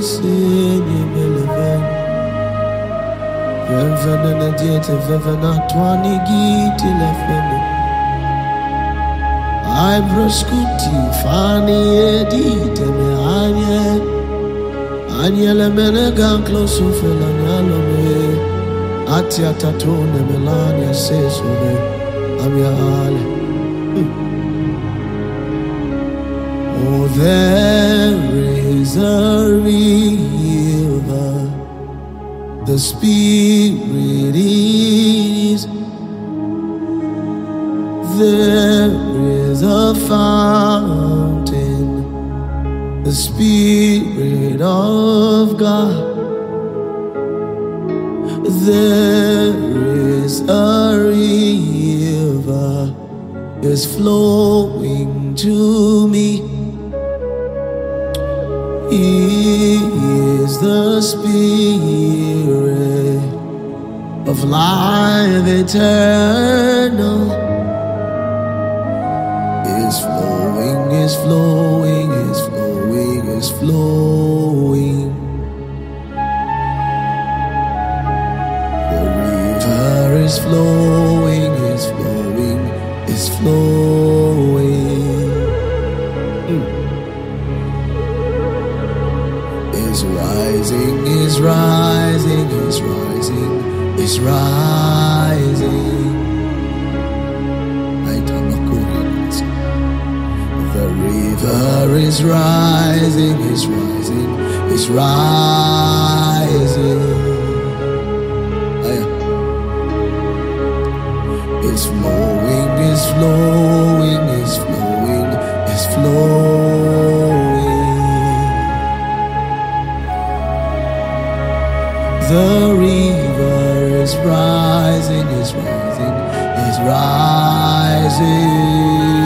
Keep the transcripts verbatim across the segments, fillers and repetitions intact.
Sini Meleven. Venvenana diete vevena twani giti lefene. I proscuti fani edite me anye. Anye le mene gan close ufela nyalo me. Atia tatone melania sesube. Amia ale. Oh, there is a river. The Spirit is. There is a fountain. The Spirit of God. There is a river. Is flowing to me. He is the Spirit of life eternal. Is flowing, is flowing, is flowing, is flowing. The river is flowing, is flowing, is flowing. Mm. Is rising, is rising, is rising, is rising. The river is rising, is rising, is rising. It's flowing, is flowing, is flowing, is flowing. The river is rising, is rising, is rising.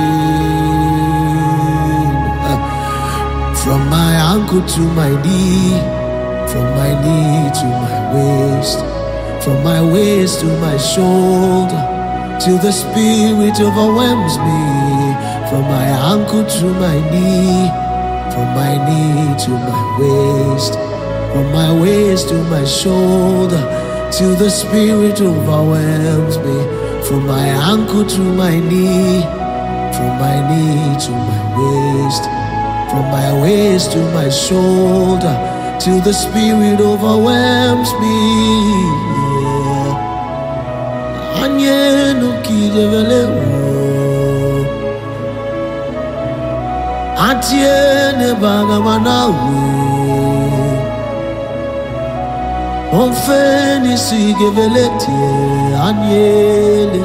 From my ankle to my knee, from my knee to my waist, from my waist to my shoulder, till the Spirit overwhelms me. From my ankle to my knee, from my knee to my waist, from my waist to my shoulder, till the Spirit overwhelms me. From my ankle to my knee, from my knee to my waist, from my waist to my shoulder, till the Spirit overwhelms me. Anye no kijevele wo, atie ne baga manawe, onfeni sigevele tie anyele,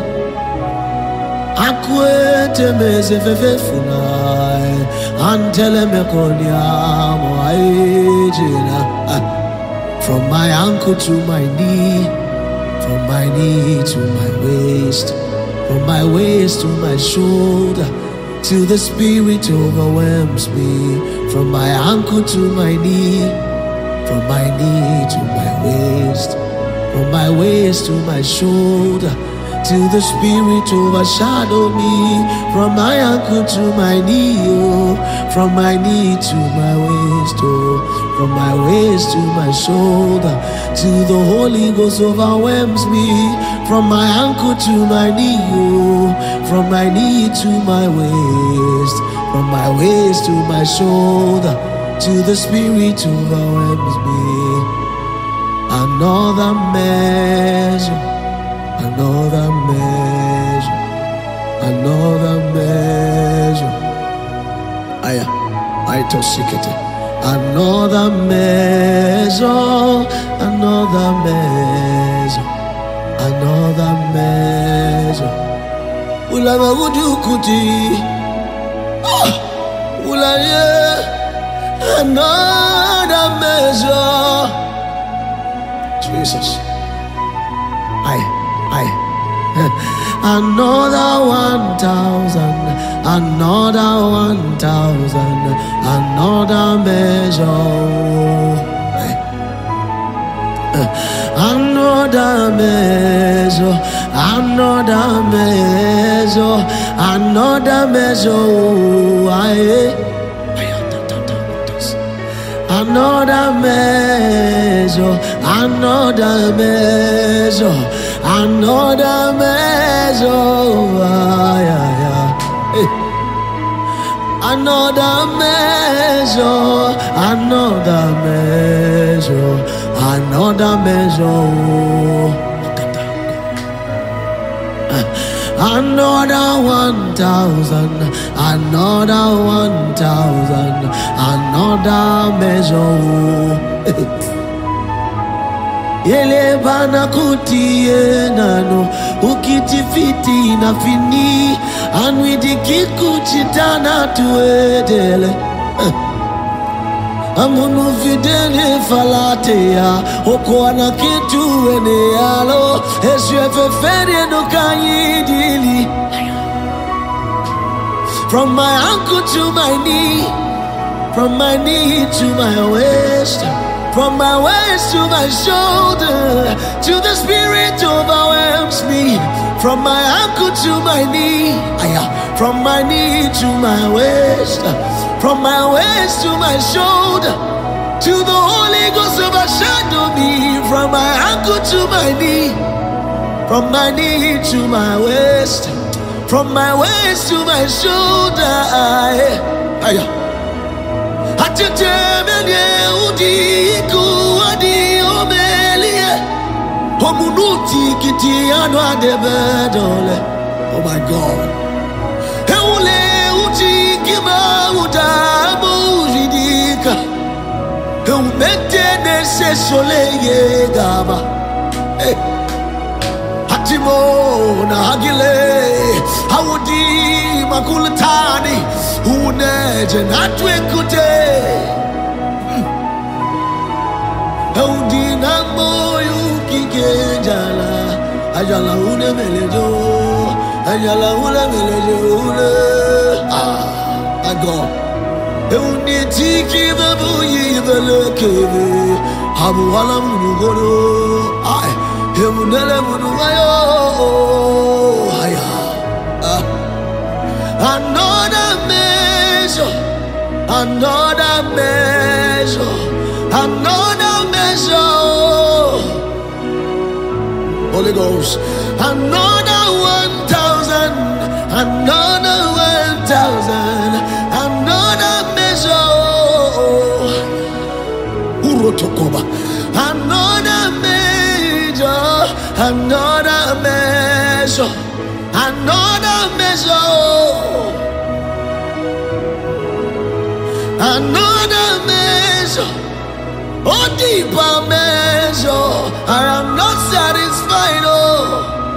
akwete meze fefe funai. Antele me konyamo aijina. From my ankle to my knee, from my knee to my waist, from my waist to my shoulder, till the Spirit overwhelms me. From my ankle to my knee, from my knee to my waist, from my waist to my shoulder, till the Spirit overshadow me. From my ankle to my knee, oh, from my knee to my waist, oh, from my waist to my shoulder, till the Holy Ghost overwhelms me. From my ankle to my knee, oh, from my knee to my waist, from my waist to my shoulder, till the Spirit overwhelms me. Another measure, another measure, another measure. Aya, I tosikete. Another measure, another measure, another measure. Ulama udukuti, ulaye. Another measure, Jesus. I. Another one thousand, another one thousand, another measure. Another measure, another measure, another measure. another measure, another measure, another measure. Ah, yeah, yeah. Hey. Another measure, another measure, another measure. Another one thousand, another one thousand, another measure. Yele bana kutie nano, ukitifiti na fini, anwidi kikuchitana tuedele. Amunu fidele falatea, okwana kitu ene yalo, eswefe fere no kanyidili. From my ankle to my knee, from my knee to my waist, from my waist to my shoulder, to the spirit overwhelms me. From my ankle to my knee, from my knee to my waist, from my waist to my shoulder, to the Holy Ghost overshadow me. From my ankle to my knee, from my knee to my waist, from my waist to my shoulder. Oh my God. Hey. Hatimo na hagile hawudi makulatani uneje natwekute hawudi na moyo kigenjala ajala une melejo ajala une melejo une ah I go hawudi tiki babu yibelekebe habu wala munugoro ai Hemunele munuwayo, haya. Another measure, another measure, another measure. Holy Ghost, another one thousand, another one thousand, another measure. Urotokoba, another measure. Another measure, another measure, another measure, oh deeper measure. I am not satisfied. Oh,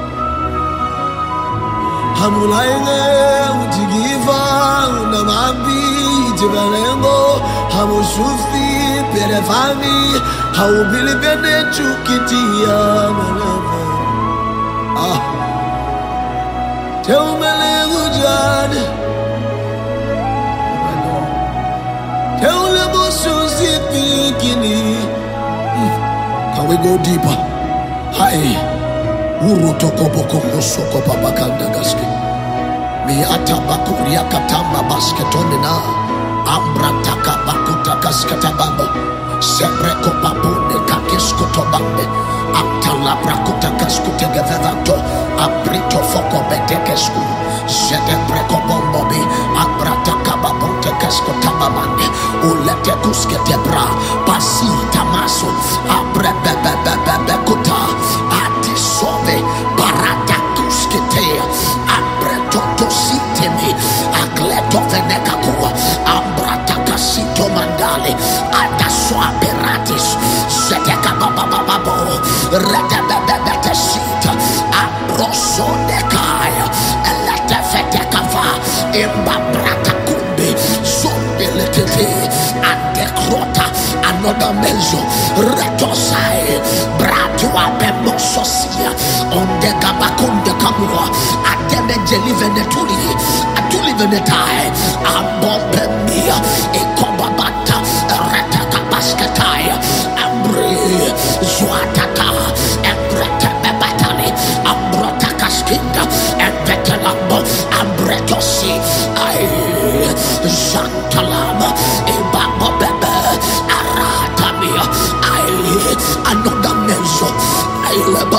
I'm lying ujigiva unamambi jibalengo hamushufi perefami haubilibene chukitia malava. Ah, tell me John, tell me Musuzi Pikini. Can we go deeper? Hi, Urotokoboko Mosoko Babakanda Gaski. Mi atabakuria katamba basketonina. Ambrataka bakuta kaskatabamba. Sebreko babune kakiskotobambe. Antala brakuta kaskutegevevato. Abrito foko betekesku. Zede breko bombobi. Abrataka babute kaskotabamande. Ulete kuskete bra. Pasi tamaso. Abrebebebebekuta. Atisove. Barata kuskete. Abretoto sitemi. Agleto venekakua. Ambrataka sito mandale. Adaswa peratis. Zedeka babababo. Redebebebete sita. Abroso nekaya. Elete fetekava. Imba brata kumbi. Zombilititi. Adekrota. Another measure. Retosai. Bratua bemososia. Onde gabakunde kamua. Ademe jelivenetuli. Atulivenetai. Abombemia. Ekobabata. Retaka basketai. Ambre. Zuatata. Embrete bebatali. Ambrota kaskinda. Embetelambo. Ambretosi. Ay. Zantalama. Ibabo bebe.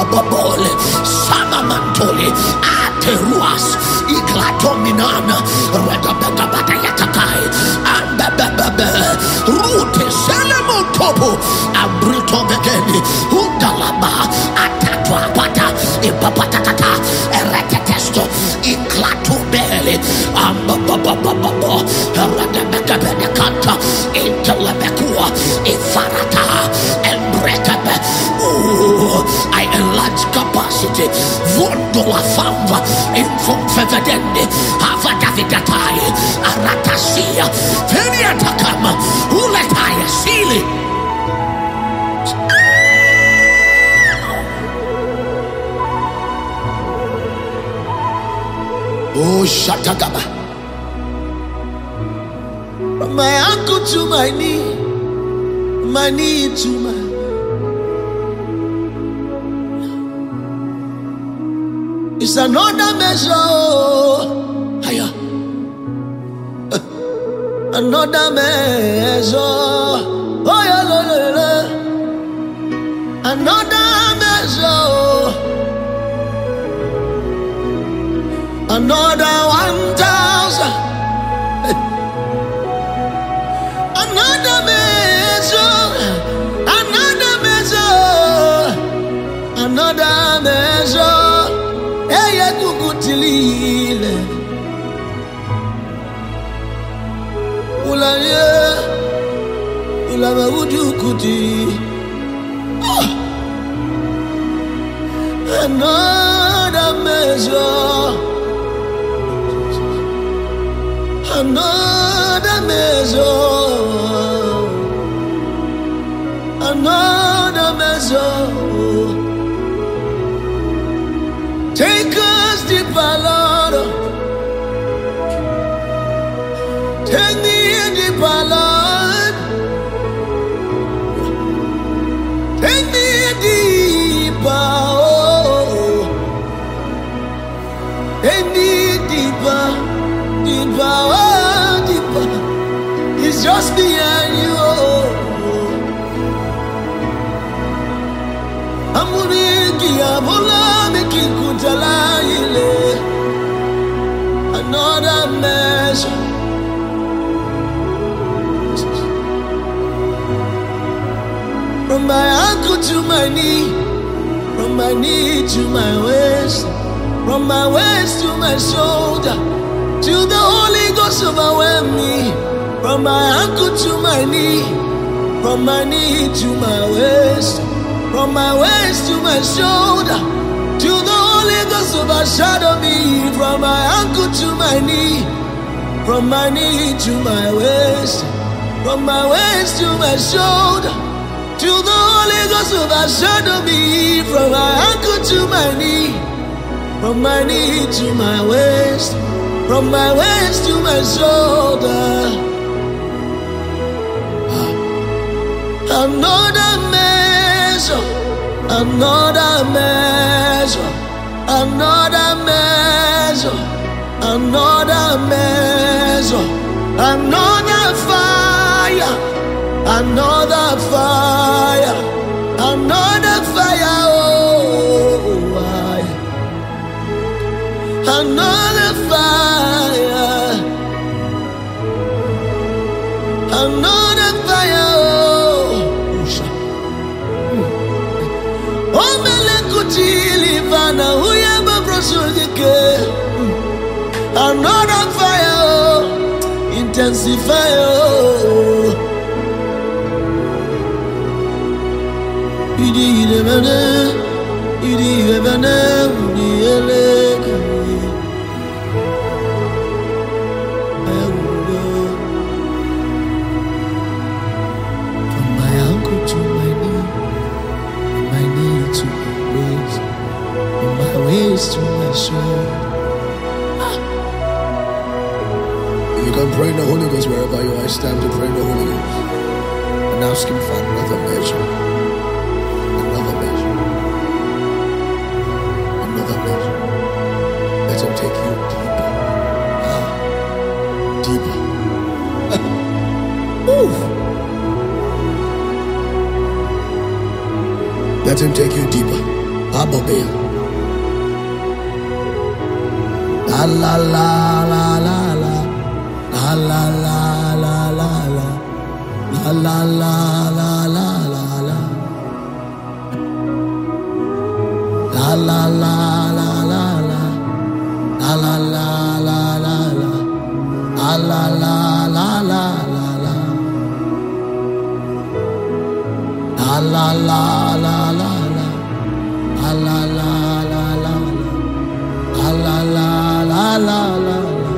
Ambababole, Samamantoli, Ateruas, Iglatominana, Redabagabata Yatakai, Ambababe, Rute Selemontopo, Abrito Begeni, Undalaba, Atatwa Pata, Ipapatata, Eretetesto, Iklatubele, Ambabababo, Radabagabenekanta, Intelebekua, Ifarata, Embrekebe. Ooh, I enlarge capacity. Vondola famba, infom fevedende, Havadavidatai, Aratasia, Feniatakama, Uletaya Sili. Oh, Shatagaba. From my ankle to my knee, my knee to my. It's another measure. Higher. Another measure. Oh, yeah, la, la, la. Another measure. Another one thousand. Another measure. Another measure. Another measure. Eye kukutilile. Ulaye. Ulama udukuti. Another measure. Another measure, another measure. Take us deeper, Lord. Take me deeper, Lord. Take me deeper, oh. Take me deeper, deeper, oh. It's just behind you. Amuriki abola miki kutala ile. Another measure. From my ankle to my knee, from my knee to my waist, from my waist to my shoulder, till the Holy Ghost overwhelm me. From my ankle to my knee, from my knee to my waist, from my waist to my shoulder, till the Holy Ghost overshadow me. From my ankle to my knee, from my knee to my waist, from my waist to my shoulder, till the Holy Ghost overshadow me. From my ankle to my knee, from my knee to my waist, from my waist to my shoulder. Another measure, another measure, another measure, another measure, another fire, another fire, another fire, oh, I, another fire, another fire. Another fire, intensify. Idi idebane, idi idebane, idi eleke. From my ankle to my knee, from my knee to my waist, from my waist to my shoulder. You can pray in the Holy Ghost wherever you are. Stand to pray in the Holy Ghost and ask Him for another measure, another measure, another measure. Let Him take you deeper, ah, deeper. Let Him take you deeper. Ah. Abobea. La la la la la la. La la la la la la. La la la la la la la. La la la la la la. La la la la la la. La la la la la la la. La la la la la la. La la la la la la. La la la la la la.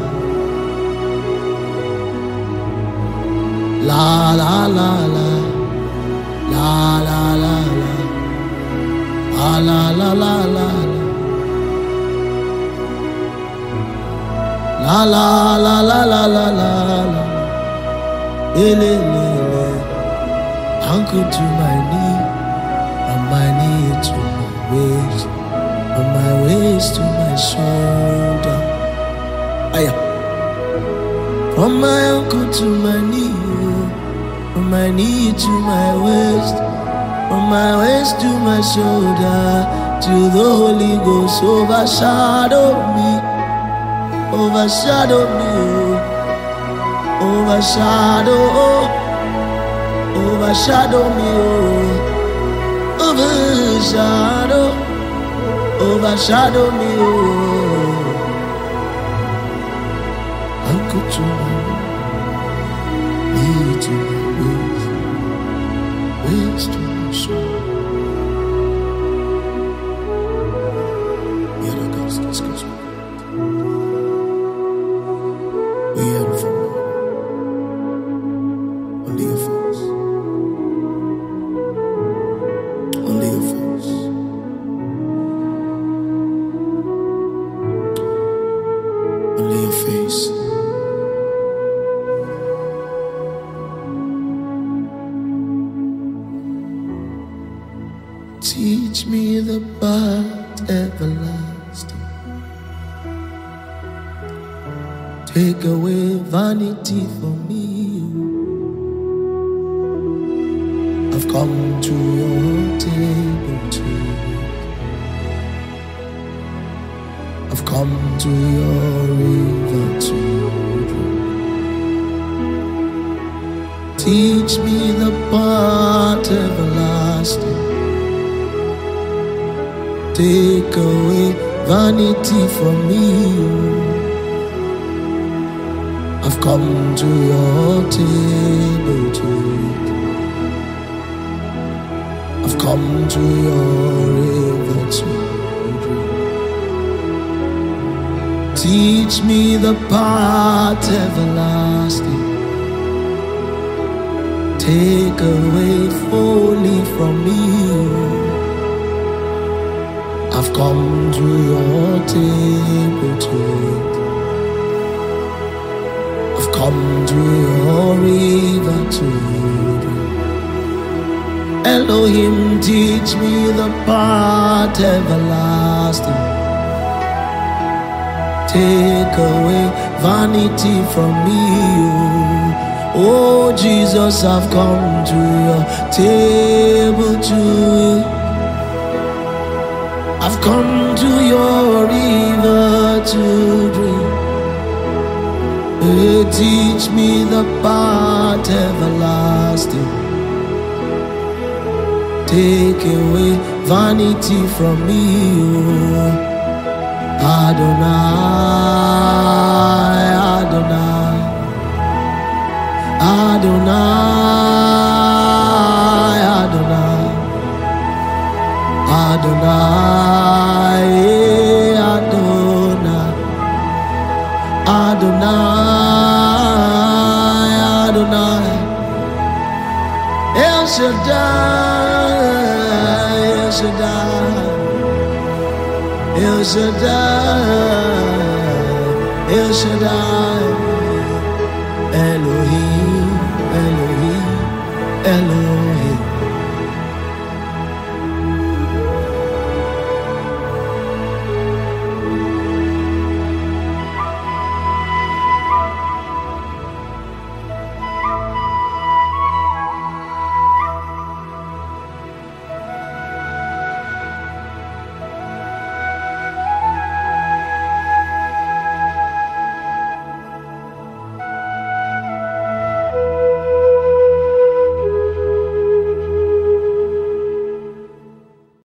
La la la la. La la la la. La la la la la. La la la la la la la la. Ele ele. Ankle to my knee, from my knee to my waist, from my waist to my shoulder. Aya. From my ankle to my knee, from my knee to my waist, from my waist to my shoulder, till the Holy Ghost overshadow me, overshadow me, overshadow, overshadow me, oh, overshadow, overshadow me, oh. Uncle to my knee to my waist, waist to my shoulder. Yeah, that goes, this goes. We are from only your face, only your face, only your face. Teach me the path everlasting. Take away vanity from me. I've come to your table to eat. I've come to your river to drink. Teach me the path everlasting. Take away vanity from me. I've come to your table to eat. I've come to your river to drink. Teach me the path everlasting. Take away folly from me. I've come to your table to eat. I've come to your river to drink. Elohim, teach me the path everlasting. Take away vanity from me. Oh Jesus, I've come to your table to eat. I've come to your river to drink. Hey, teach me the path everlasting. Take away vanity from me, oh Adonai, Adonai, Adonai, Adonai, Adonai, Adonai, Adonai, Adonai, El Shaddai, El Shaddai, El Shaddai, El Shaddai.